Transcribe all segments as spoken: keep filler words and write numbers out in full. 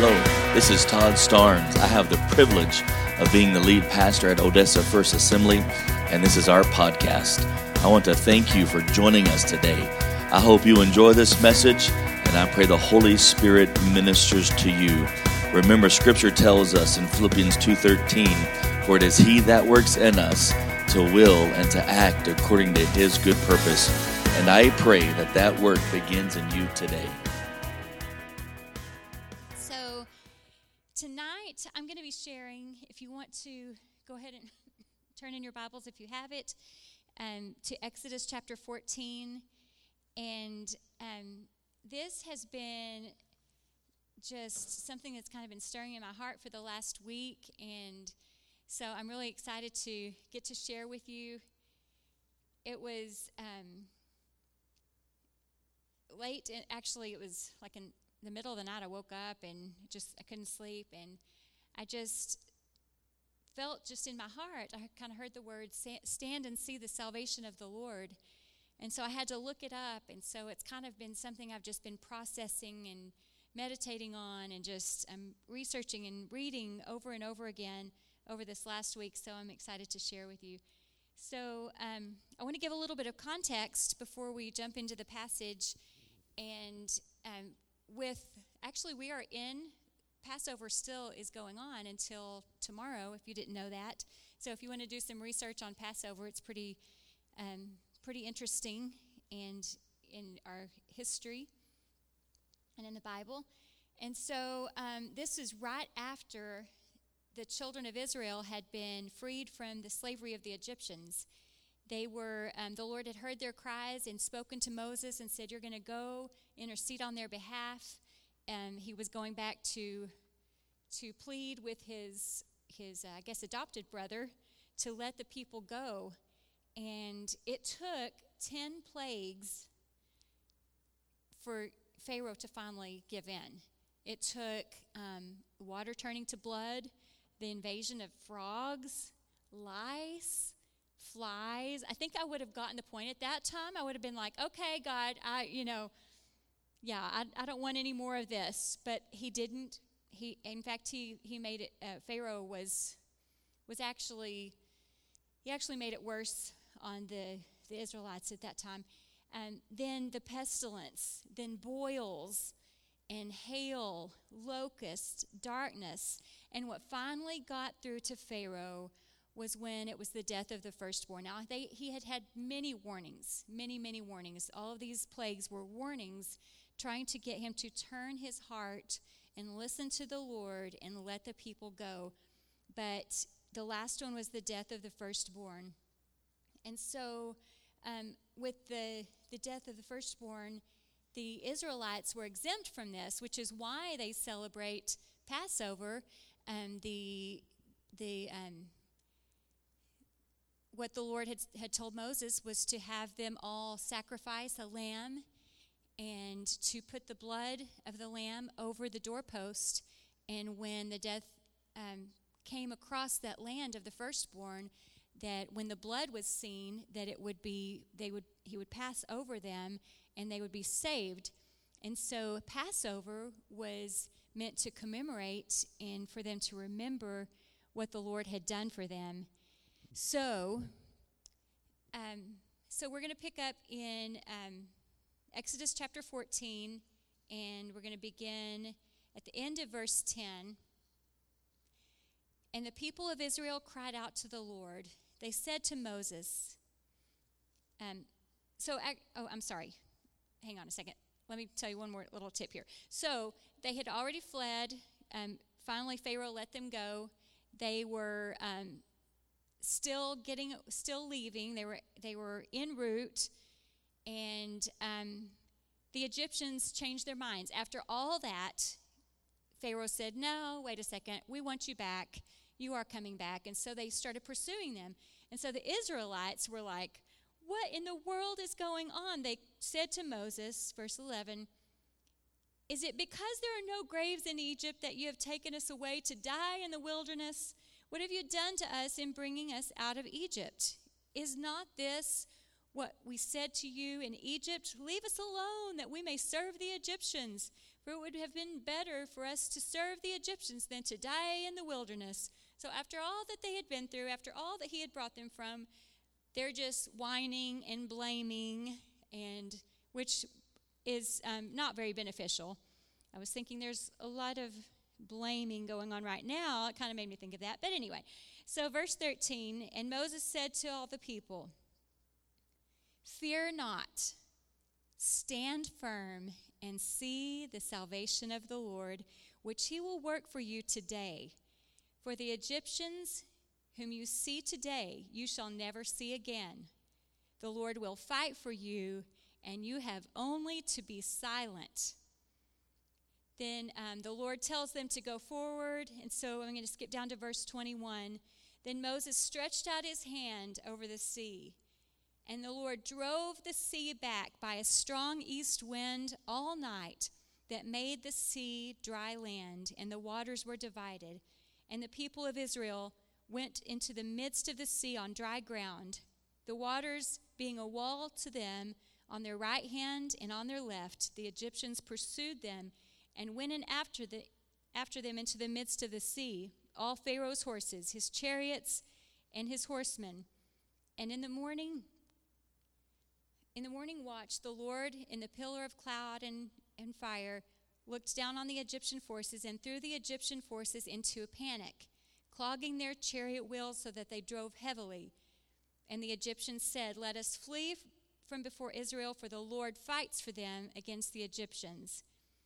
Hello, this is Todd Starnes. I have the privilege of being the lead pastor at Odessa First Assembly, and this is our podcast. I want to thank you for joining us today. I hope you enjoy this message, and I pray the Holy Spirit ministers to you. Remember, Scripture tells us in Philippians two thirteen, for it is He that works in us to will and to act according to His good purpose. And I pray that that work begins in you today. So tonight I'm going to be sharing, if you want to go ahead and turn in your Bibles if you have it, um, to Exodus chapter fourteen. And um, this has been just something that's kind of been stirring in my heart for the last week. And so I'm really excited to get to share with you. It was um, late, and actually it was like in the middle of the night. I woke up and just I couldn't sleep, and I just felt just in my heart, I kind of heard the word, stand and see the salvation of the Lord. And so I had to look it up, and so it's kind of been something I've just been processing and meditating on, and just um, researching and reading over and over again over this last week, so I'm excited to share with you. So um, I want to give a little bit of context before we jump into the passage. And um, with, actually we are in, Passover still is going on until tomorrow, if you didn't know that. So if you want to do some research on Passover, it's pretty, um, pretty interesting and in our history and in the Bible. And so um, this is right after the children of Israel had been freed from the slavery of the Egyptians. They were, um, the Lord had heard their cries and spoken to Moses and said, you're going to go intercede on their behalf. And he was going back to to plead with his, his uh, I guess, adopted brother to let the people go. And it took ten plagues for Pharaoh to finally give in. It took um, water turning to blood, the invasion of frogs, lice, flies. I think I would have gotten the point at that time. I would have been like, okay, God, I, you know, yeah, I, I don't want any more of this. But he didn't. He, in fact, he he made it. Uh, Pharaoh was was actually he actually made it worse on the the Israelites at that time. And then the pestilence, then boils, and hail, locusts, darkness. And what finally got through to Pharaoh was when it was the death of the firstborn. Now, they, he had had many warnings, many, many warnings. All of these plagues were warnings trying to get him to turn his heart and listen to the Lord and let the people go. But the last one was the death of the firstborn. And so um, with the, the death of the firstborn, the Israelites were exempt from this, which is why they celebrate Passover. Um, the the um, what the Lord had had told Moses was to have them all sacrifice a lamb and to put the blood of the lamb over the doorpost. And when the death um, came across that land of the firstborn, that when the blood was seen, that it would be they would he would pass over them, and they would be saved. And so Passover was meant to commemorate and for them to remember what the Lord had done for them. So, um, so we're going to pick up in um, Exodus chapter fourteen, and we're going to begin at the end of verse ten. And the people of Israel cried out to the Lord. They said to Moses, um, so, oh, I'm sorry. Hang on a second. Let me tell you one more little tip here. So they had already fled. Um, finally, Pharaoh let them go. They were um, still getting, still leaving. They were they were en route, and um, the Egyptians changed their minds. After all that, Pharaoh said, "No, wait a second. We want you back. You are coming back." And so they started pursuing them. And so the Israelites were like, what in the world is going on? They said to Moses, verse eleven, is it because there are no graves in Egypt that you have taken us away to die in the wilderness? What have you done to us in bringing us out of Egypt? Is not this what we said to you in Egypt? Leave us alone that we may serve the Egyptians. For it would have been better for us to serve the Egyptians than to die in the wilderness. So after all that they had been through, after all that he had brought them from, they're just whining and blaming, and which is um, not very beneficial. I was thinking there's a lot of blaming going on right now. It kind of made me think of that. But anyway, so verse thirteen, and Moses said to all the people, "Fear not, stand firm and see the salvation of the Lord, which he will work for you today. For the Egyptians whom you see today, you shall never see again. The Lord will fight for you, and you have only to be silent." Then um, the Lord tells them to go forward, and so I'm going to skip down to verse twenty-one. Then Moses stretched out his hand over the sea, and the Lord drove the sea back by a strong east wind all night that made the sea dry land, and the waters were divided. And the people of Israel went into the midst of the sea on dry ground, the waters being a wall to them on their right hand and on their left. The Egyptians pursued them and went in after, the, after them into the midst of the sea, all Pharaoh's horses, his chariots, and his horsemen. And in the morning, in the morning watch, the Lord in the pillar of cloud and, and fire looked down on the Egyptian forces and threw the Egyptian forces into a panic, clogging their chariot wheels so that they drove heavily. And the Egyptians said, "Let us flee from before Israel, for the Lord fights for them against the Egyptians."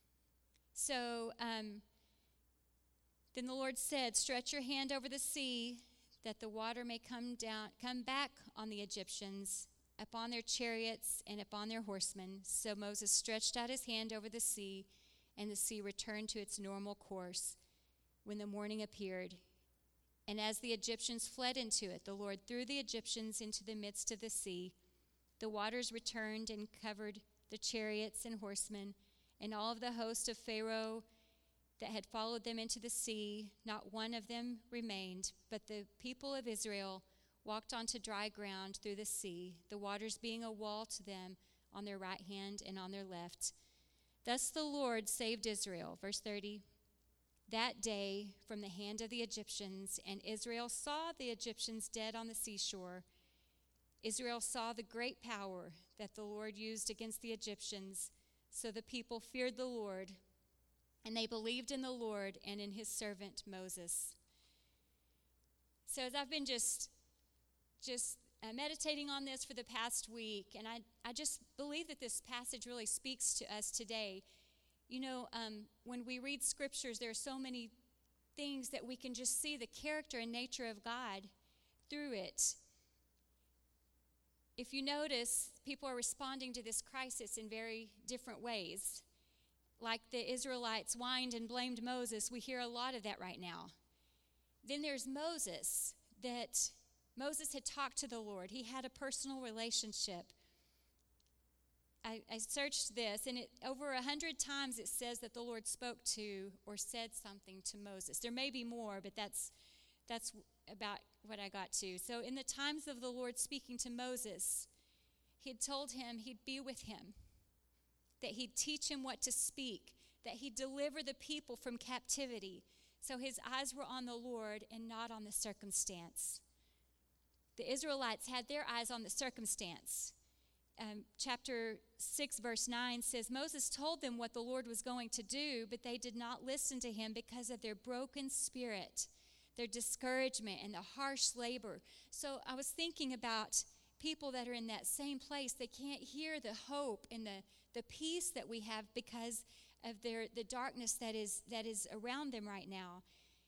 So um, then the Lord said, "Stretch your hand over the sea, that the water may come down, come back on the Egyptians, upon their chariots and upon their horsemen." So Moses stretched out his hand over the sea, and the sea returned to its normal course when the morning appeared. And as the Egyptians fled into it, the Lord threw the Egyptians into the midst of the sea. The waters returned and covered the chariots and horsemen, and all of the host of Pharaoh that had followed them into the sea. Not one of them remained, but the people of Israel walked onto dry ground through the sea, the waters being a wall to them on their right hand and on their left. Thus the Lord saved Israel. Verse thirty, that day from the hand of the Egyptians, and Israel saw the Egyptians dead on the seashore. Israel saw the great power that the Lord used against the Egyptians. So the people feared the Lord, and they believed in the Lord and in his servant Moses. So as I've been just just uh, meditating on this for the past week, and I, I just believe that this passage really speaks to us today. You know, um, when we read scriptures, there are so many things that we can just see the character and nature of God through it. If you notice, people are responding to this crisis in very different ways. Like the Israelites whined and blamed Moses, we hear a lot of that right now. Then there's Moses, that Moses had talked to the Lord. He had a personal relationship. I, I searched this, and it, over a hundred times it says that the Lord spoke to or said something to Moses. There may be more, but that's that's about what I got to. So in the times of the Lord speaking to Moses, he had told him he'd be with him, that he'd teach him what to speak, that he'd deliver the people from captivity. So his eyes were on the Lord and not on the circumstance. The Israelites had their eyes on the circumstance. Um, chapter six, verse nine says, Moses told them what the Lord was going to do, but they did not listen to him because of their broken spirit, their discouragement, and the harsh labor. So I was thinking about people that are in that same place. They can't hear the hope and the, the peace that we have because of their the darkness that is that is around them right now.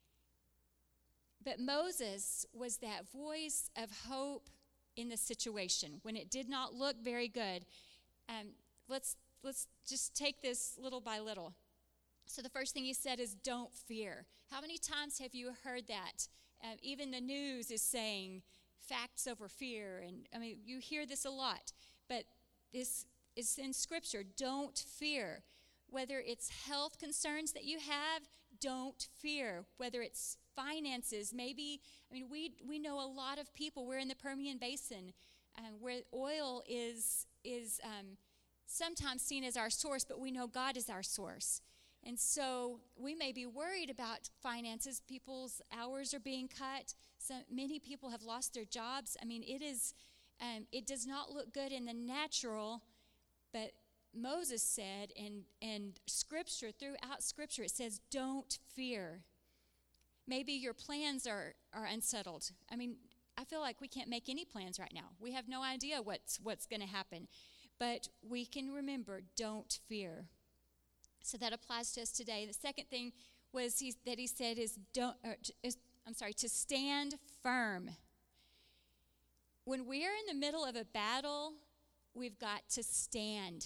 But Moses was that voice of hope in the situation when it did not look very good. Um, let's let's just take this little by little. So the first thing he said is, don't fear. How many times have you heard that? Uh, even the news is saying facts over fear. And I mean, you hear this a lot. But this is in Scripture. Don't fear. Whether it's health concerns that you have, don't fear. Whether it's finances, maybe, I mean, we we know a lot of people. We're in the Permian Basin um, where oil is, is um, sometimes seen as our source, but we know God is our source. And so we may be worried about finances. People's hours are being cut. So many people have lost their jobs. I mean, it is, um, it does not look good in the natural, but Moses said, and, and Scripture, throughout Scripture, it says, don't fear. Maybe your plans are, are unsettled. I mean, I feel like we can't make any plans right now. We have no idea what's, what's going to happen. But we can remember, don't fear. So that applies to us today. The second thing was he, that he said is, don't, or, is, I'm sorry, to stand firm. When we're in the middle of a battle, we've got to stand.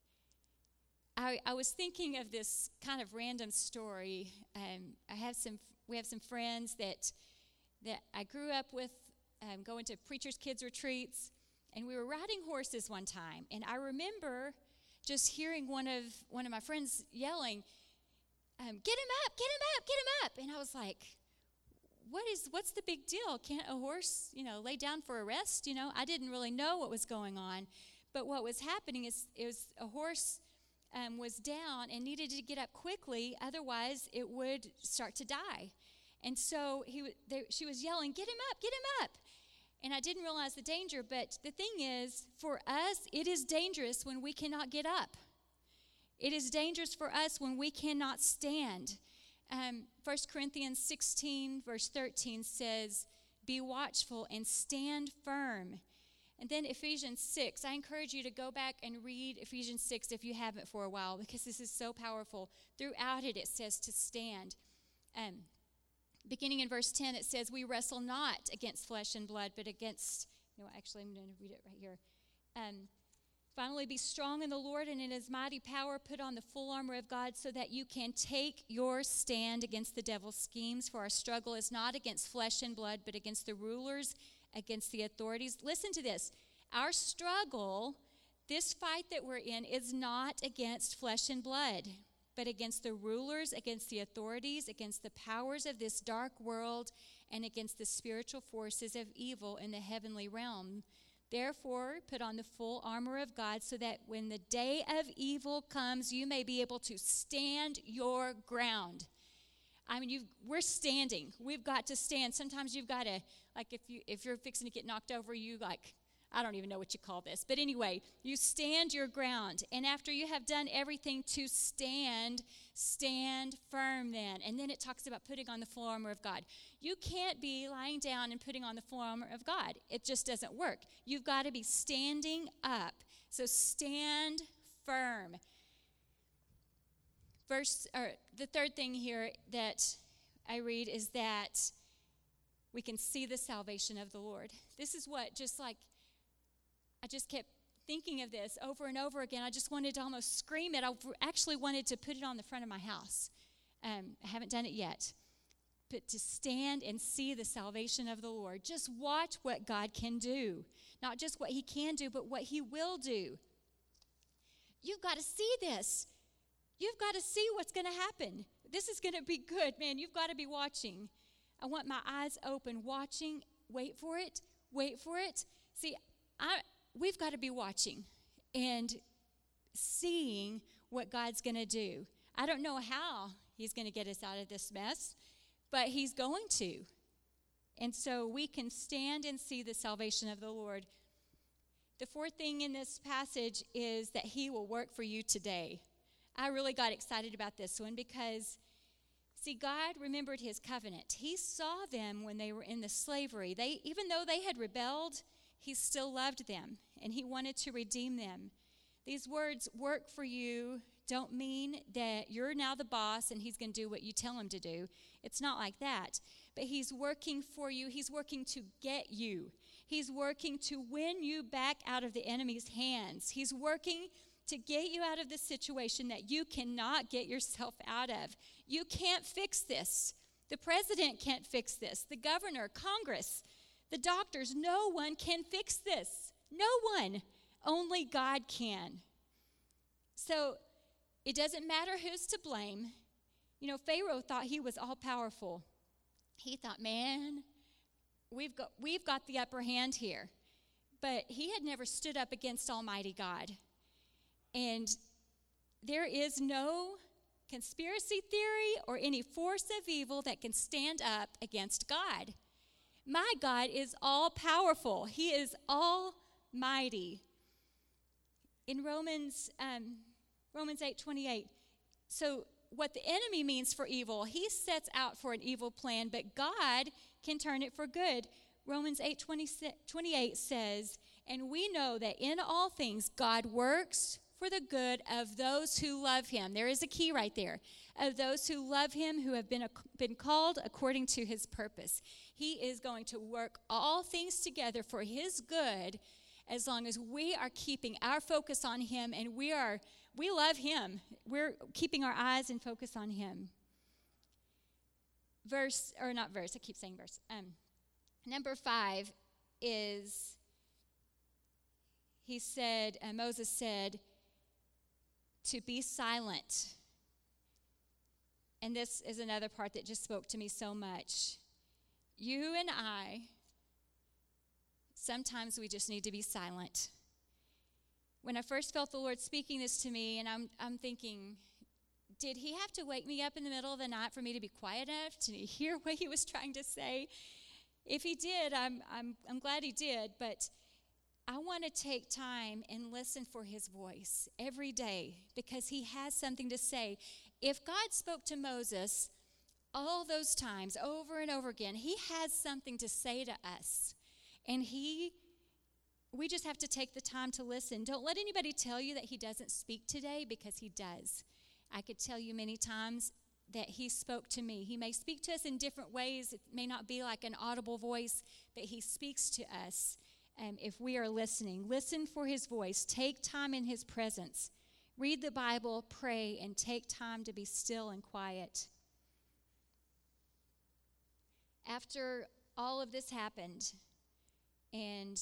I, I was thinking of this kind of random story. Um, I have some. We have some friends that that I grew up with, um, going to preachers' kids retreats, and we were riding horses one time. And I remember just hearing one of one of my friends yelling, um, "Get him up! Get him up! Get him up!" And I was like, "What is? What's the big deal? Can't a horse, you know, lay down for a rest?" You know, I didn't really know what was going on, but what was happening is it was a horse. Um, was down and needed to get up quickly, otherwise it would start to die. And so he, they, she was yelling, "Get him up, get him up." And I didn't realize the danger, but the thing is, for us, it is dangerous when we cannot get up. It is dangerous for us when we cannot stand. Um, First Corinthians sixteen, verse thirteen says, "Be watchful and stand firm." And then Ephesians six, I encourage you to go back and read Ephesians six if you haven't for a while, because this is so powerful. Throughout it, it says to stand. Um, beginning in verse ten, it says, "We wrestle not against flesh and blood, but against," no, actually, I'm going to read it right here. Um, "Finally, be strong in the Lord and in his mighty power. Put on the full armor of God so that you can take your stand against the devil's schemes. For our struggle is not against flesh and blood, but against the rulers, against the authorities." Listen to this. Our struggle, this fight that we're in, is not against flesh and blood, but against the rulers, against the authorities, against the powers of this dark world, and against the spiritual forces of evil in the heavenly realm. Therefore, put on the full armor of God so that when the day of evil comes, you may be able to stand your ground. I mean, you've, we're standing. We've got to stand. Sometimes you've got to, like if, you, if you're fixing to get knocked over, you like, I don't even know what you call this. But anyway, you stand your ground. And after you have done everything to stand, stand firm then. And then it talks about putting on the full armor of God. You can't be lying down and putting on the full armor of God. It just doesn't work. You've got to be standing up. So stand firm. Verse, or the third thing here that I read is that we can see the salvation of the Lord. This is what, just like, I just kept thinking of this over and over again. I just wanted to almost scream it. I actually wanted to put it on the front of my house. Um, I haven't done it yet. But to stand and see the salvation of the Lord. Just watch what God can do. Not just what he can do, but what he will do. You've got to see this. You've got to see what's going to happen. This is going to be good, man. You've got to be watching. I want my eyes open, watching. Wait for it. Wait for it. See, I we've got to be watching and seeing what God's going to do. I don't know how he's going to get us out of this mess, but he's going to. And so we can stand and see the salvation of the Lord. The fourth thing in this passage is that he will work for you today. I really got excited about this one because, see, God remembered his covenant. He saw them when they were in the slavery. They, even though they had rebelled, he still loved them, and he wanted to redeem them. These words, "work for you," don't mean that you're now the boss and he's going to do what you tell him to do. It's not like that. But he's working for you. He's working to get you. He's working to win you back out of the enemy's hands. He's working to get you out of the situation that you cannot get yourself out of. You can't fix this. The president can't fix this. The governor, Congress, the doctors, no one can fix this. No one. Only God can. So it doesn't matter who's to blame. You know, Pharaoh thought he was all powerful. He thought, man, we've got, we've got the upper hand here. But he had never stood up against Almighty God. And there is no conspiracy theory, or any force of evil that can stand up against God. My God is all powerful. He is almighty. In Romans um, Romans eight twenty-eight, so what the enemy means for evil, he sets out for an evil plan, but God can turn it for good. Romans eight twenty-eight says, and we know that in all things God works for the good of those who love him. There is a key right there. Of those who love him, who have been, been called according to his purpose. He is going to work all things together for his good as long as we are keeping our focus on him, and we are we love him. We're keeping our eyes and focus on him. Verse, or not verse, I keep saying verse. Um, number five is, he said, uh, Moses said, to be silent. And this is another part that just spoke to me so much. You and I, sometimes we just need to be silent. When I first felt the Lord speaking this to me, and I'm I'm thinking, did he have to wake me up in the middle of the night for me to be quiet enough to hear what he was trying to say? If he did, I'm I'm I'm glad he did, but I want to take time and listen for his voice every day because he has something to say. If God spoke to Moses all those times over and over again, he has something to say to us. And he, we just have to take the time to listen. Don't let anybody tell you that he doesn't speak today, because he does. I could tell you many times that he spoke to me. He may speak to us in different ways. It may not be like an audible voice, but he speaks to us um, if we are listening. Listen for his voice. Take time in his presence. Read the Bible, pray, and take time to be still and quiet. After all of this happened, and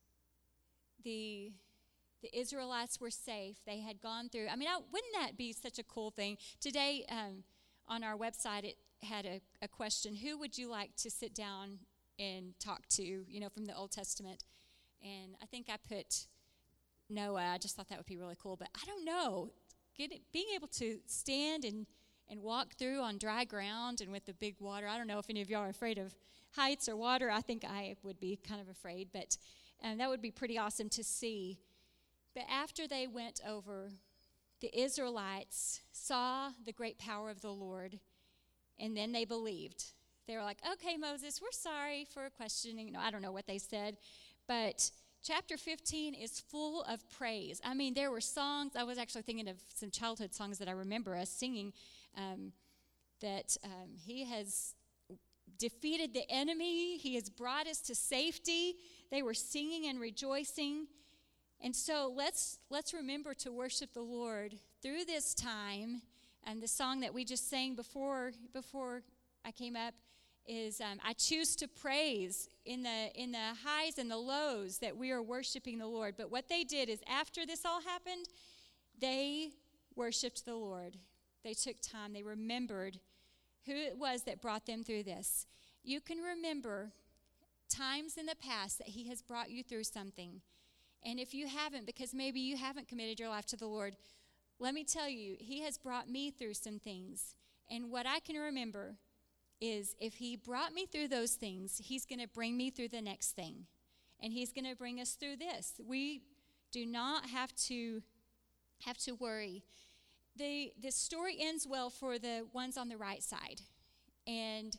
the the Israelites were safe, they had gone through. I mean, I, wouldn't that be such a cool thing? Today, um, on our website, it had a, a question: who would you like to sit down and talk to? You know, from the Old Testament. And I think I put Noah. I just thought that would be really cool. But I don't know, Get it, being able to stand and and walk through on dry ground and with the big water. I don't know if any of y'all are afraid of heights or water. I think I would be kind of afraid, but um, that would be pretty awesome to see. But after they went over, the Israelites saw the great power of the Lord, and then they believed. They were like, okay, Moses, we're sorry for questioning. You know, I don't know what they said, but chapter fifteen is full of praise. I mean, there were songs. I was actually thinking of some childhood songs that I remember us singing, um, that um, he has defeated the enemy. He has brought us to safety. They were singing and rejoicing. And so let's let's remember to worship the Lord through this time. And the song that we just sang before before I came up is um, I choose to praise in the in the highs and the lows that we are worshiping the Lord. But what they did is, after this all happened, they worshiped the Lord. They took time. They remembered who it was that brought them through this. You can remember times in the past that he has brought you through something. And if you haven't, because maybe you haven't committed your life to the Lord, let me tell you, he has brought me through some things. And what I can remember is, if he brought me through those things, he's going to bring me through the next thing. And he's going to bring us through this. We do not have to have to worry. The, the story ends well for the ones on the right side. And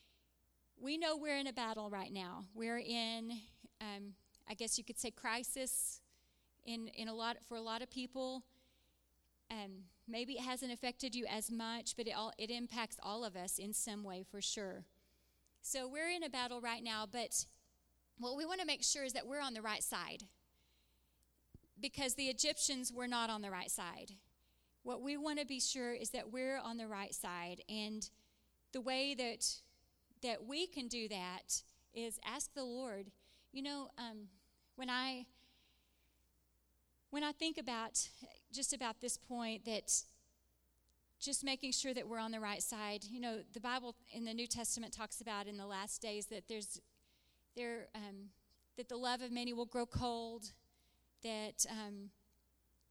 we know we're in a battle right now. We're in, um, I guess you could say, crisis in, in a lot for a lot of people. Um, maybe it hasn't affected you as much, but it all it impacts all of us in some way for sure. So we're in a battle right now, but what we want to make sure is that we're on the right side, because the Egyptians were not on the right side. What we want to be sure is that we're on the right side, and the way that that we can do that is ask the Lord. You know, um, when I when I think about just about this point, that just making sure that we're on the right side. You know, the Bible in the New Testament talks about in the last days that there's there um, that the love of many will grow cold. That um,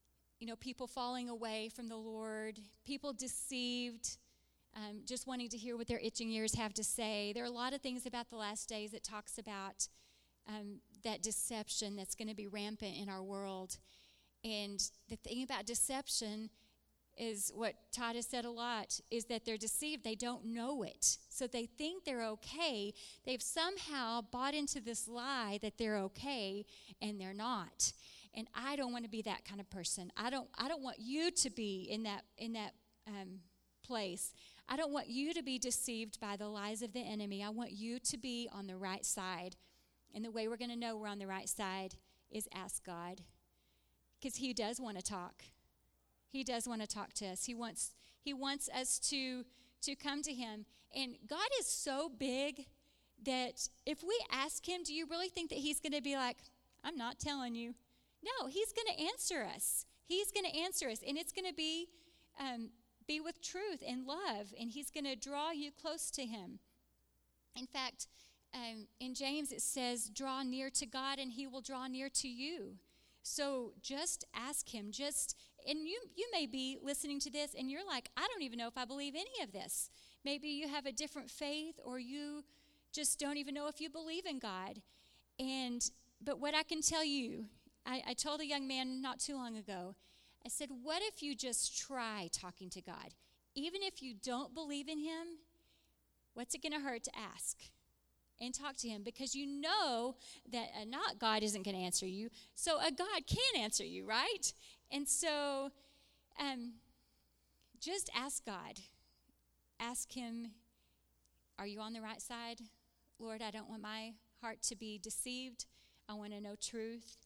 you know, people falling away from the Lord, people deceived, um, just wanting to hear what their itching ears have to say. There are a lot of things about the last days that talks about um, that deception that's going to be rampant in our world. And the thing about deception is what Todd has said a lot, is that they're deceived. They don't know it. So they think they're okay. They've somehow bought into this lie that they're okay, and they're not. And I don't want to be that kind of person. I don't I don't want you to be in that in that um, place. I don't want you to be deceived by the lies of the enemy. I want you to be on the right side. And the way we're going to know we're on the right side is ask God, because he does want to talk. He does want to talk to us. He wants he wants us to, to come to him. And God is so big that if we ask him, do you really think that he's going to be like, I'm not telling you? No, he's going to answer us. He's going to answer us. And it's going to be, um, be with truth and love. And he's going to draw you close to him. In fact, um, in James it says, draw near to God and he will draw near to you. So just ask him. Just and you you may be listening to this and you're like, I don't even know if I believe any of this. Maybe you have a different faith, or you just don't even know if you believe in God. And but what I can tell you, I, I told a young man not too long ago, I said, what if you just try talking to God? Even if you don't believe in him, what's it going to hurt to ask and talk to him? Because you know that a not God isn't going to answer you, so a God can answer you, right? And so um, just ask God. Ask him, are you on the right side? Lord, I don't want my heart to be deceived. I want to know truth.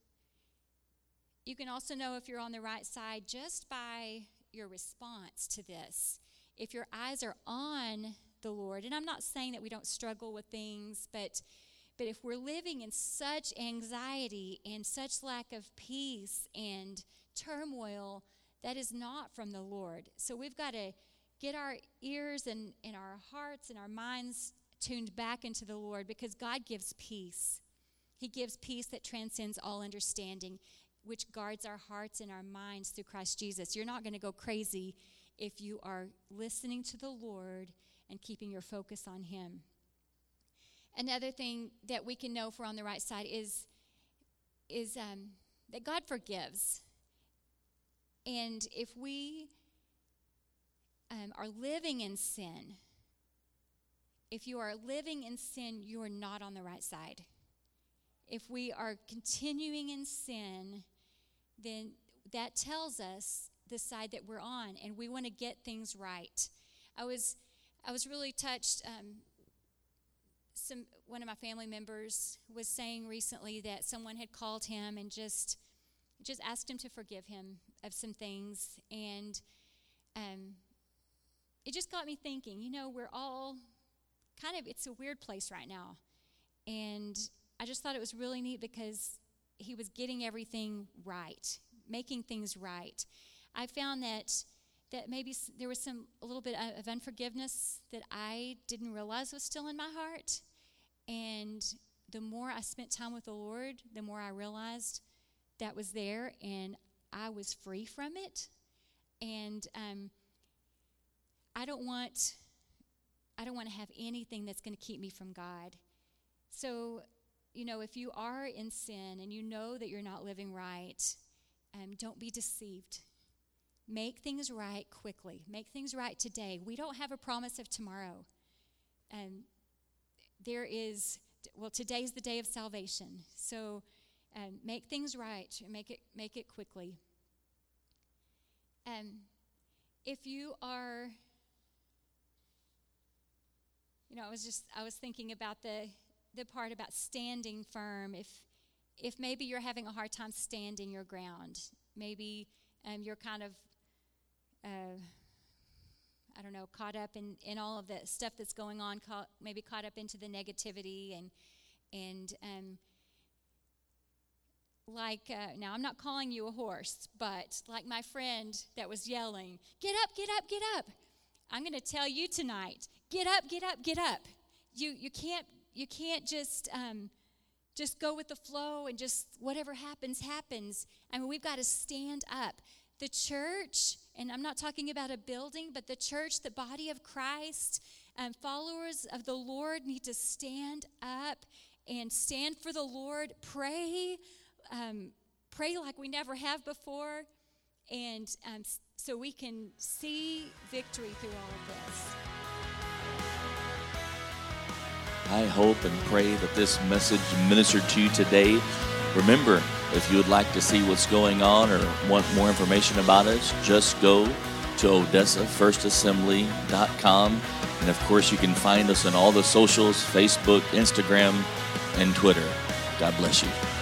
You can also know if you're on the right side just by your response to this. If your eyes are on the Lord, and I'm not saying that we don't struggle with things, but but if we're living in such anxiety and such lack of peace and turmoil, that is not from the Lord. So we've got to get our ears and, and our hearts and our minds tuned back into the Lord, because God gives peace. He gives peace that transcends all understanding, which guards our hearts and our minds through Christ Jesus. You're not going to go crazy if you are listening to the Lord and keeping your focus on him. Another thing that we can know if we're on the right side is, is um, that God forgives. And if we um, are living in sin, if you are living in sin, you are not on the right side. If we are continuing in sin, then that tells us the side that we're on, and we want to get things right. I was I was really touched. Um, some one of my family members was saying recently that someone had called him and just just asked him to forgive him of some things, and um, it just got me thinking. You know, we're all kind of, it's a weird place right now, and I just thought it was really neat because he was getting everything right, making things right. I found that that maybe there was some a little bit of unforgiveness that I didn't realize was still in my heart. And the more I spent time with the Lord, the more I realized that was there, and I was free from it. And um, I don't want I don't want to have anything that's going to keep me from God. So, you know, if you are in sin and you know that you're not living right, um, don't be deceived. Make things right quickly. Make things right today. We don't have a promise of tomorrow. Um, there is, well, today's the day of salvation. So um, make things right. Make it, make it quickly. Um, if you are, you know, I was just, I was thinking about the the part about standing firm. If if maybe you're having a hard time standing your ground, maybe um, you're kind of, uh, I don't know, caught up in, in all of the stuff that's going on, caught, maybe caught up into the negativity, and and um, like, uh, now I'm not calling you a horse, but like my friend that was yelling, get up, get up, get up. I'm going to tell you tonight, get up, get up, get up. You you can't you can't just um, just go with the flow and just whatever happens, happens. I mean, we've got to stand up. the church, and I'm not talking about a building, but the church, the body of Christ, um, followers of the Lord need to stand up and stand for the Lord, pray, um, pray like we never have before, and um, so we can see victory through all of this. I hope and pray that this message ministered to you today. Remember, if you would like to see what's going on or want more information about us, just go to Odessa First Assembly dot com. And of course, you can find us on all the socials, Facebook, Instagram, and Twitter. God bless you.